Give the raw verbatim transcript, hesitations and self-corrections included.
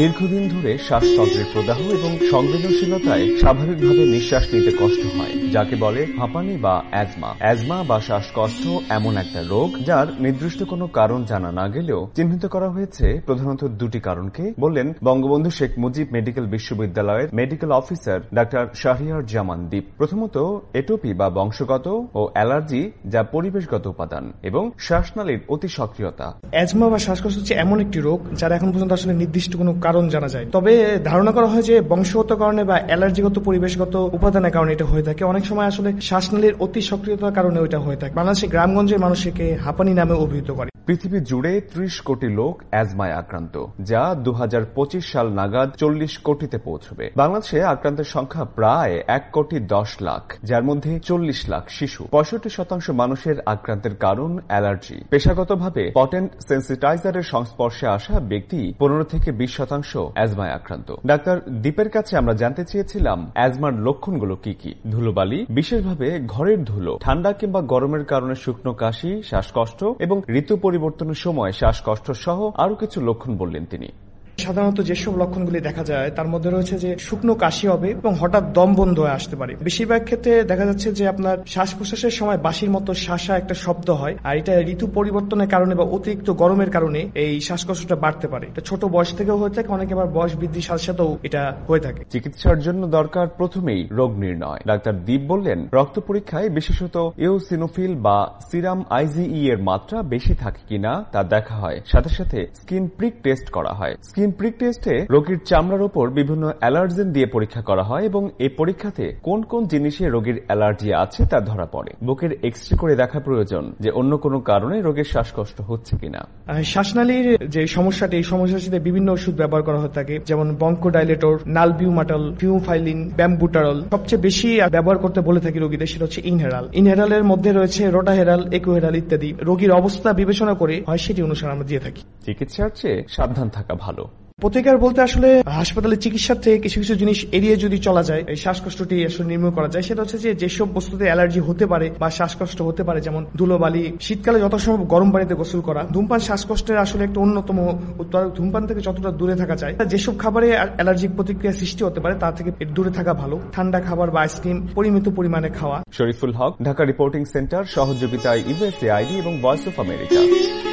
দীর্ঘদিন ধরে শ্বাসতন্ত্রের প্রদাহ এবং সংবেদনশীলতায় স্বাভাবিকভাবে নিঃশ্বাস নিতে কষ্ট হয়, যাকে বলে হাঁপানি বা অ্যাজমা। অ্যাজমা বা শ্বাসকষ্ট এমন একটা রোগ যার নির্দিষ্ট কোনো কারণ জানা না গেলেও চিহ্নিত করা হয়েছে প্রধানত দুটি কারণকে, বললেন বঙ্গবন্ধু শেখ মুজিব মেডিকেল বিশ্ববিদ্যালয়ের medical officer doctor Shahriar Zaman Dip. প্রথমত এটোপি বা বংশগত ও অ্যালার্জি, যা পরিবেশগত উপাদান, এবং শ্বাসনালীর অতি সক্রিয়তা। অ্যাজমা বা শ্বাসকষ্ট হচ্ছে এমন একটি রোগ যার এখন পর্যন্ত আসলে নির্দিষ্ট কোনো কারণ জানা যায়, তবে ধারণা করা হয় যে বংশগত কারণে বা অ্যালার্জিগত পরিবেশগত উপাদানের কারণে এটা হয়ে থাকে। অনেক সময় আসলে শ্বাসনালীর অতি সক্রিয়তার কারণে ওইটা হয়ে থাকে। বাংলাদেশের গ্রামগঞ্জের মানুষকে হাঁপানি নামে অভিহিত করে। পৃথিবী জুড়ে ত্রিশ কোটি লোক অ্যাজমায় আক্রান্ত, যা দু হাজার পঁচিশ সাল নাগাদ চল্লিশ কোটিতে পৌঁছবে। বাংলাদেশে আক্রান্তের সংখ্যা প্রায় এক কোটি দশ লাখ, যার মধ্যে চল্লিশ লাখ শিশু। পঁয়ষট্টি শতাংশ মানুষের আক্রান্তের কারণ অ্যালার্জি। পেশাগতভাবে পটেন্ট সেন্সিটাইজারের সংস্পর্শে আসা ব্যক্তি পনেরো থেকে বিশ শতাংশ অ্যাজমায় আক্রান্ত। ডাক্তার দীপের কাছে আমরা জানতে চেয়েছিলাম অ্যাজমার লক্ষণগুলো কি কি। ধুলোবালি, বিশেষভাবে ঘরের ধুলো, ঠান্ডা কিংবা গরমের কারণে শুকনো কাশি, শ্বাসকষ্ট এবং ঋতু পরিবর্তনের সময় শ্বাসকষ্ট সহ আরো কিছু লক্ষণ বললেন তিনি। সাধারণত যেসব লক্ষণগুলি দেখা যায় তার মধ্যে রয়েছে যে শুকনো কাশি হবে এবং হঠাৎ দম বন্ধ হয়ে আসতে পারে। বেশিরভাগ ক্ষেত্রে দেখা যাচ্ছে যে আপনার শ্বাস প্রশ্বাসের সময় বাঁশির মতো শাসা একটা শব্দ হয়, আর এটা ঋতু পরিবর্তনের কারণে বা অতিরিক্ত গরমের কারণে এই শ্বাসকষ্টটা বাড়তে পারে। এটা ছোট বয়স থেকেও হয়ে থাকে, অনেকে আবার বয়স বৃদ্ধির সাথে সাথেও এটা হয়ে থাকে। চিকিৎসার জন্য দরকার প্রথমেই রোগ নির্ণয়। ডাক্তার দীপ বললেন রক্ত পরীক্ষায় বিশেষত ইওসিনোফিল বা সিরাম আইজিই এর মাত্রা বেশি থাকে কিনা তা দেখা হয়, সাথে সাথে স্কিন প্রিক টেস্ট করা হয়। স্কিন প্রিক টেস্টে রোগীর চামড়ার উপর বিভিন্ন অ্যালার্জেন দিয়ে পরীক্ষা করা হয় এবং এই পরীক্ষাতে কোন কোন জিনিসে রোগীর অ্যালার্জি আছে তা ধরা পড়ে। বুকের এক্স-রে করে দেখা প্রয়োজন যে অন্য কোনো কারণে রোগীর শ্বাসকষ্ট হচ্ছে কিনা। শ্বাসনালীর যে সমস্যাটি, এই সমস্যার সাথে বিভিন্ন ওষুধ ব্যবহার করা হয়ে থাকে, যেমন বঙ্কোডাইলেটর, নালবিউমাটল, ফিউমফাইলিন, ব্যাম্বুটারল। সবচেয়ে বেশি ব্যবহার করতে বলে থাকি রোগীদের, সেটা হচ্ছে ইনহেরাল। ইনহেরালের মধ্যে রয়েছে রোটাহেরাল, একুহেরাল ইত্যাদি। রোগীর অবস্থা বিবেচনা করে হয় সেটি অনুসারে আমরা দিয়ে থাকি। চিকিৎসার চেয়ে সাবধান থাকা ভালো। প্রতিকার বলতে আসলে হাসপাতালে চিকিৎসার থেকে কিছু কিছু জিনিস এড়িয়ে যদি চলা যায়, এই শ্বাসকষ্টটি আসলে নির্মূল করা যায়। সেটা হচ্ছে যে যেসব বস্তুতে অ্যালার্জি হতে পারে বা শ্বাসকষ্ট হতে পারে, যেমন ধুলোবালি, শীতকালে যথাসম্ভব গরম পানিতে গোসল করা, ধূমপান শ্বাসকষ্টের আসলে একটা অন্যতম উত্তর। ধূমপান থেকে যতটা দূরে থাকা যায়, যেসব খাবারে অ্যালার্জিক প্রতিক্রিয়া সৃষ্টি হতে পারে তা থেকে দূরে থাকা ভালো। ঠান্ডা খাবার বা আইসক্রিম পরিমিত পরিমাণে খাওয়া। শরীফুল হক, ঢাকা রিপোর্টিং সেন্টার, সহযোগিতায় ইউএসএআইডি এবং ভয়েস অফ আমেরিকা।